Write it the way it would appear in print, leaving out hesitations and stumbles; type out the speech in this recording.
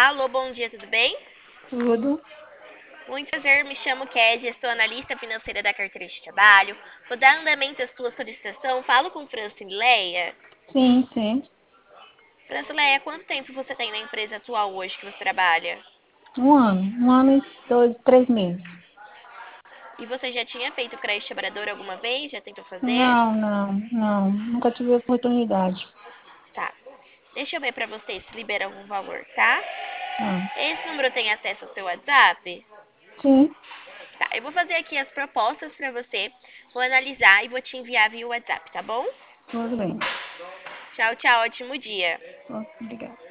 Alô, bom dia, tudo bem? Tudo. Muito prazer, me chamo Kézia, sou analista financeira da carteira de trabalho. Vou dar andamento à sua solicitação. Falo com Francileia. Sim, sim. Francileia, quanto tempo você tem na empresa atual hoje que você trabalha? Um ano. Um ano e 3 meses. E você já tinha feito crédito trabalhador alguma vez? Já tentou fazer? Não, não, não. Nunca tive oportunidade. Tá. Deixa eu ver pra você se libera algum valor, tá? Ah, Esse número tem acesso ao seu WhatsApp? sim, Tá, eu vou fazer aqui as propostas pra você. Vou analisar e vou te enviar via WhatsApp, tá bom? tudo bem. Tchau, tchau, ótimo dia. Obrigada.